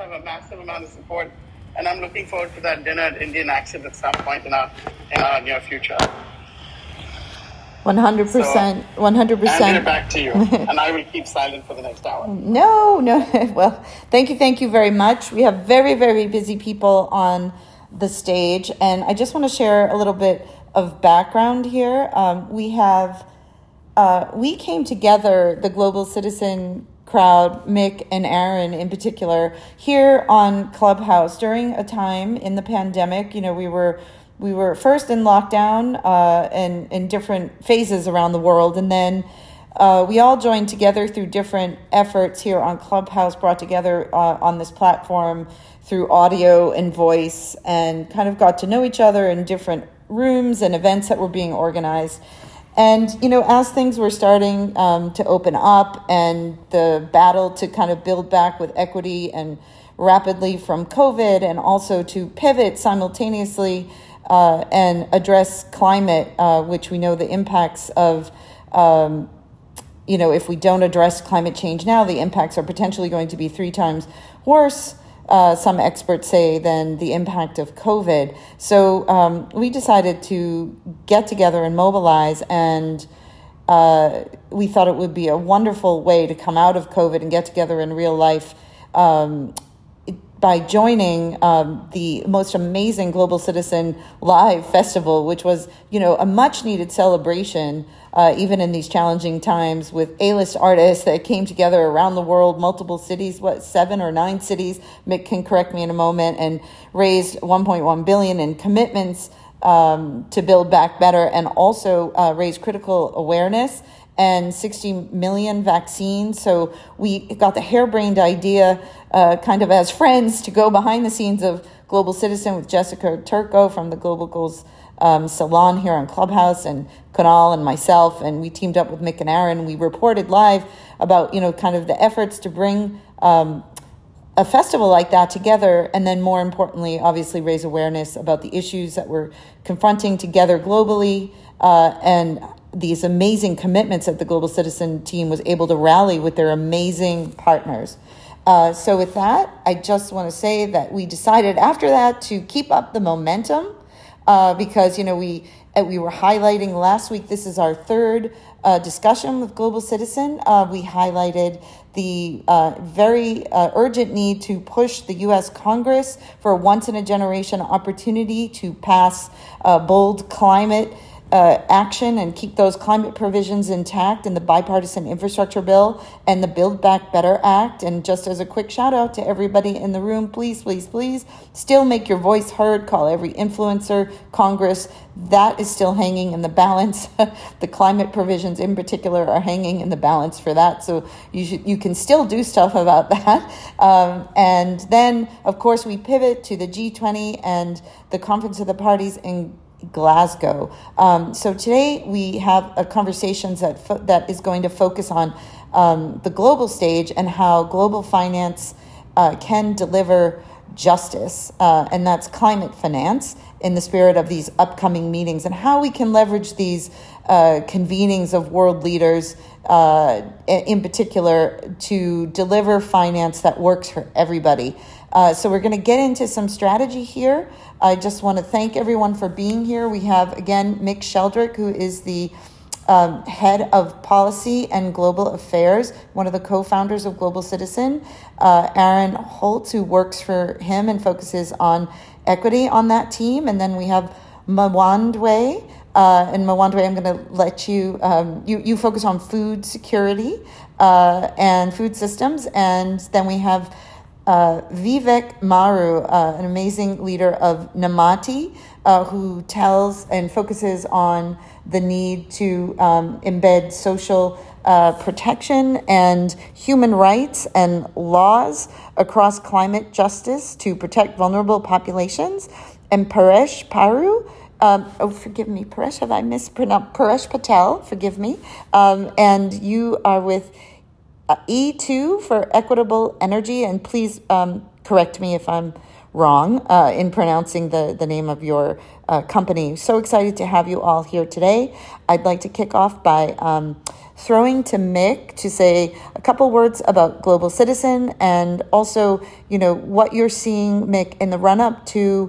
have a massive amount of support, and I'm looking forward to that dinner at Indian Accent at some point in our near future. 100%. 100%. I'll back to you, and I will keep silent for the next hour. No. Well, thank you very much. We have very, very busy people on the stage, and I just want to share a little bit of background here. We came together, the Global Citizen crowd, Mick and Aaron in particular, here on Clubhouse during a time in the pandemic. We were first in lockdown and in different phases around the world, and then we all joined together through different efforts here on Clubhouse, brought together on this platform through audio and voice, and kind of got to know each other in different rooms and events that were being organized. And, as things were starting to open up and the battle to kind of build back with equity and rapidly from COVID, and also to pivot simultaneously and address climate, which we know the impacts of, if we don't address climate change now, the impacts are potentially going to be 3 times worse, some experts say, than the impact of COVID. So we decided to get together and mobilize, and we thought it would be a wonderful way to come out of COVID and get together in real life by joining the most amazing Global Citizen Live Festival, which was, a much-needed celebration, even in these challenging times, with A-list artists that came together around the world, multiple cities, 7 or 9 cities, Mick can correct me in a moment, and raised $1.1 billion in commitments to build back better, and also raise critical awareness and 60 million vaccines. So we got the harebrained idea, kind of as friends, to go behind the scenes of Global Citizen with Jessica Turco from the Global Goals Salon here on Clubhouse, and Kunal and myself, and we teamed up with Mick and Aaron. We reported live about, kind of the efforts to bring a festival like that together, and then more importantly, obviously raise awareness about the issues that we're confronting together globally, and these amazing commitments that the Global Citizen team was able to rally with their amazing partners. So with that, I just want to say that we decided after that to keep up the momentum, because, we were highlighting last week, this is our 3rd discussion with Global Citizen. We highlighted the very urgent need to push the U.S. Congress for a once-in-a-generation opportunity to pass bold climate action and keep those climate provisions intact in the bipartisan infrastructure bill and the Build Back Better Act. And just as a quick shout out to everybody in the room, please still make your voice heard. Call every influencer, Congress. That is still hanging in the balance. The climate provisions in particular are hanging in the balance for that. So you can still do stuff about that. And then, of course, we pivot to the G20 and the Conference of the Parties in Glasgow. So today we have a conversation that is going to focus on the global stage and how global finance can deliver justice, and that's climate finance in the spirit of these upcoming meetings, and how we can leverage these convenings of world leaders in particular to deliver finance that works for everybody. So we're going to get into some strategy here. I just want to thank everyone for being here. We have, again, Mick Sheldrick, who is the head of policy and global affairs, one of the co-founders of Global Citizen. Aaron Holtz, who works for him and focuses on equity on that team. And then we have Mwandwe. And Mwandwe, I'm going to let you, you focus on food security and food systems. And then we have Vivek Maru, an amazing leader of Namati, who tells and focuses on the need to embed social protection and human rights and laws across climate justice to protect vulnerable populations. And Paresh Paru, forgive me, Paresh, have I mispronounced? Paresh Patel, forgive me. And you are with E2 for Equitable Energy. And please correct me if I'm wrong in pronouncing the name of your company. So excited to have you all here today. I'd like to kick off by throwing to Mick to say a couple words about Global Citizen and also, what you're seeing, Mick, in the run-up to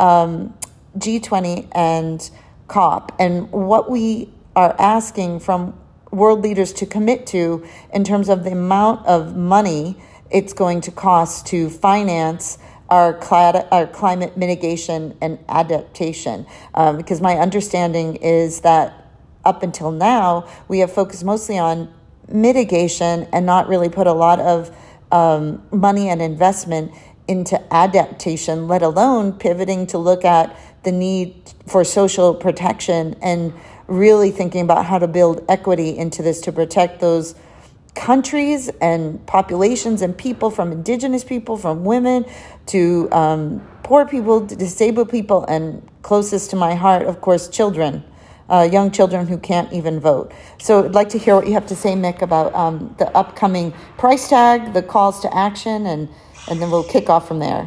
G20 and COP, and what we are asking from world leaders to commit to in terms of the amount of money it's going to cost to finance our climate mitigation and adaptation. Because my understanding is that up until now, we have focused mostly on mitigation and not really put a lot of money and investment into adaptation, let alone pivoting to look at the need for social protection and really thinking about how to build equity into this to protect those countries and populations and people, from indigenous people, from women to poor people, to disabled people, and closest to my heart, of course, children, young children who can't even vote. So I'd like to hear what you have to say, Mick, about the upcoming price tag, the calls to action, and then we'll kick off from there.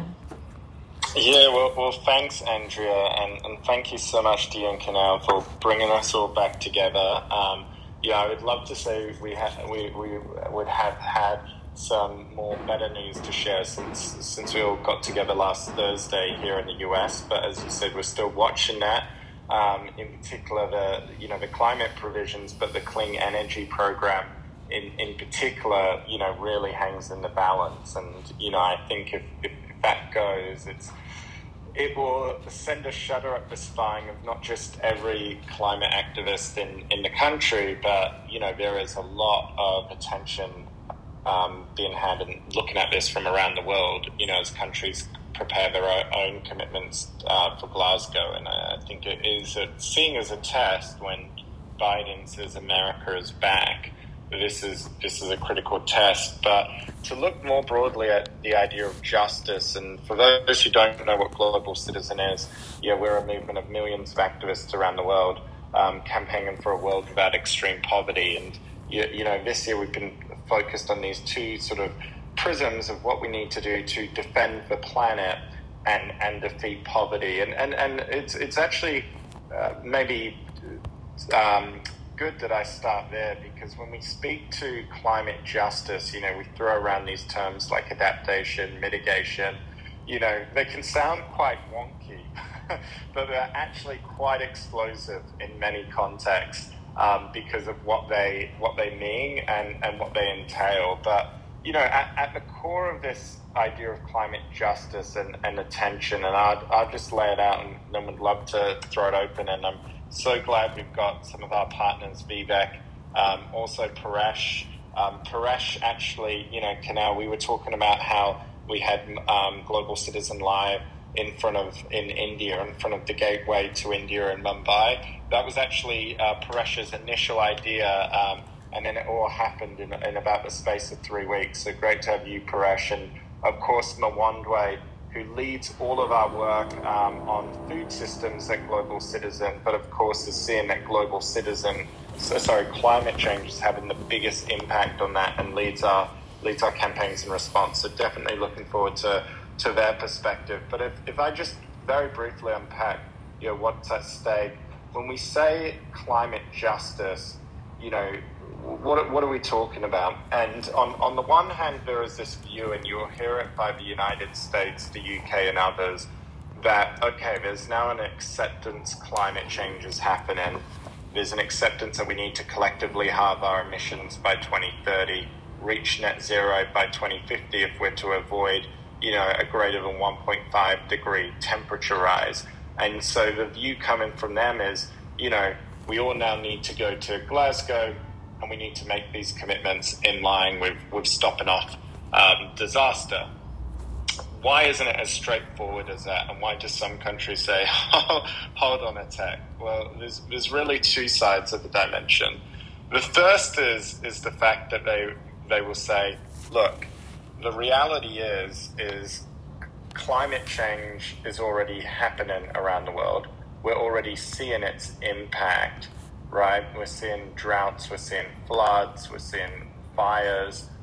Yeah, well, thanks, Andrea, and thank you so much, Dia and Kunal, for bringing us all back together. I would love to say we would have had some more better news to share since we all got together last Thursday here in the US. But as you said, we're still watching that. In particular, the climate provisions, but the clean energy program in particular, really hangs in the balance. And I think if that goes, it will send a shudder up the spine of not just every climate activist in the country, but, there is a lot of attention being had and looking at this from around the world, as countries prepare their own commitments for Glasgow. And I think it is seen as a test when Biden says America is back. This is a critical test, but to look more broadly at the idea of justice, and for those who don't know what Global Citizen is, we're a movement of millions of activists around the world campaigning for a world without extreme poverty. And this year we've been focused on these two sort of prisms of what we need to do to defend the planet and defeat poverty. And it's actually maybe good that I start there, because when we speak to climate justice, we throw around these terms like adaptation, mitigation, they can sound quite wonky, but they're actually quite explosive in many contexts because of what they mean and what they entail. But, at the core of this idea of climate justice and attention, and I'll just lay it out and then would love to throw it open. And I'm so glad we've got some of our partners, Vivek, also Paresh. Paresh, actually, Kunal, we were talking about how we had Global Citizen Live in India, in front of the gateway to India in Mumbai. That was actually Paresh's initial idea, and then it all happened in about the space of 3 weeks. So great to have you, Paresh, and of course Mwandwe, who leads all of our work on food systems at Global Citizen, but of course is seeing that climate change is having the biggest impact on that, and leads our campaigns in response. So definitely looking forward to their perspective. But if I just very briefly unpack, what's at stake when we say climate justice, what are we talking about? And on the one hand, there is this view, and you'll hear it by the United States, the UK, and others, that, okay, there's now an acceptance climate change is happening. There's an acceptance that we need to collectively halve our emissions by 2030, reach net zero by 2050 if we're to avoid, a greater than 1.5 degree temperature rise. And so the view coming from them is, we all now need to go to Glasgow, and we need to make these commitments in line with stopping off disaster. Why isn't it as straightforward as that? And why do some countries say, hold on a sec? Well, there's really two sides of the dimension. The first is the fact that they will say, look, the reality is climate change is already happening around the world. We're already seeing its impact, right? We're seeing droughts, we're seeing floods, we're seeing fires,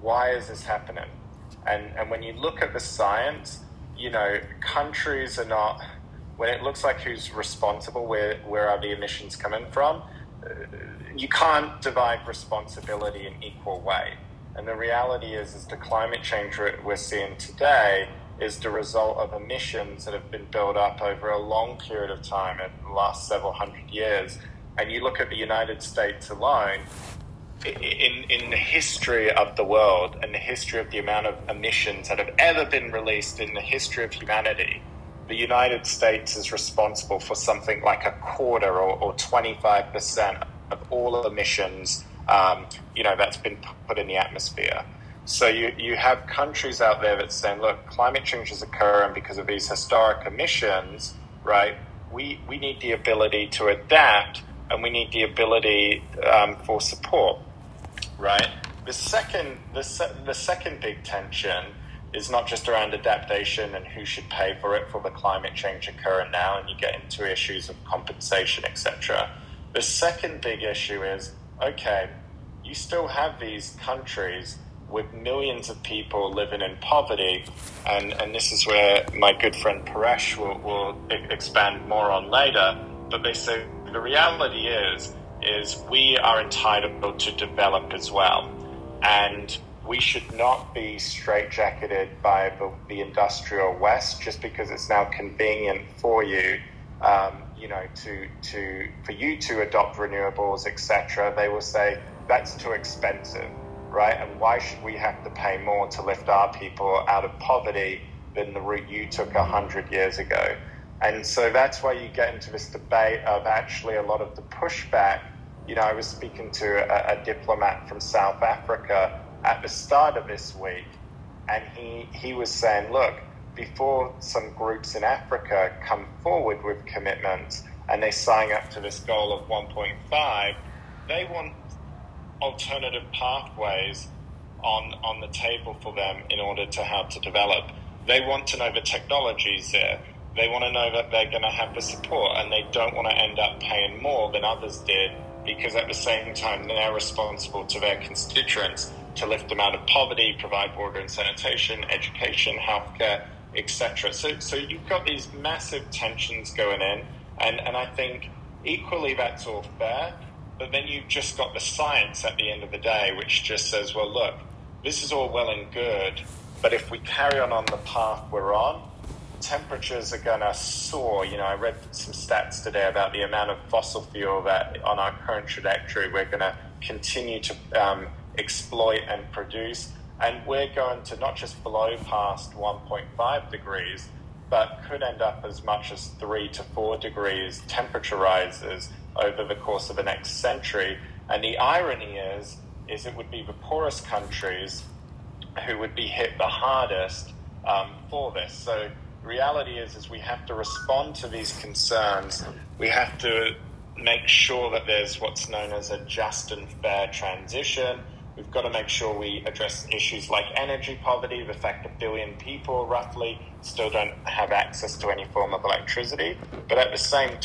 why is this happening? And when you look at the science, you know, countries are not, when it looks like who's responsible, where are the emissions coming from, you can't divide responsibility in equal way. And the reality is the climate change we're seeing today is the result of emissions that have been built up over a long period of time, in the last several hundred years. And you look at the United States alone, in the history of the world and the history of the amount of emissions that have ever been released in the history of humanity, the United States is responsible for something like a quarter or 25% of all emissions, that's been put in the atmosphere. So you have countries out there that saying, look, climate change is occurring because of these historic emissions, right? We need the ability to adapt, and we need the ability for support, right? The second big tension is not just around adaptation and who should pay for it for the climate change occurring now, and you get into issues of compensation, etc. The second big issue is, okay, you still have these countries with millions of people living in poverty, and this is where my good friend Paresh will expand more on later, but they say the reality is we are entitled to develop as well, and we should not be straitjacketed by the industrial West just because it's now convenient for you, for you to adopt renewables, etc. They will say that's too expensive, right? And why should we have to pay more to lift our people out of poverty than the route you took 100 years ago? And so that's why you get into this debate of actually a lot of the pushback. You know, I was speaking to a diplomat from South Africa at the start of this week, and he was saying, look, before some groups in Africa come forward with commitments and they sign up to this goal of 1.5, they want alternative pathways on the table for them in order to how to develop. They want to know the technologies there. They want to know that they're going to have the support, and they don't want to end up paying more than others did, because at the same time they're responsible to their constituents to lift them out of poverty, provide water and sanitation, education, healthcare, etc. So you've got these massive tensions going in, and I think equally that's all fair, but then you've just got the science at the end of the day, which just says, well, look, this is all well and good, but if we carry on the path we're on, temperatures are going to soar. You know, I read some stats today about the amount of fossil fuel that on our current trajectory we're going to continue to exploit and produce, and we're going to not just blow past 1.5 degrees, but could end up as much as 3 to 4 degrees temperature rises over the course of the next century. And the irony is it would be the poorest countries who would be hit the hardest for this. So the reality is we have to respond to these concerns. We have to make sure that there's what's known as a just and fair transition. We've got to make sure we address issues like energy poverty, the fact 1 billion people roughly still don't have access to any form of electricity. But at the same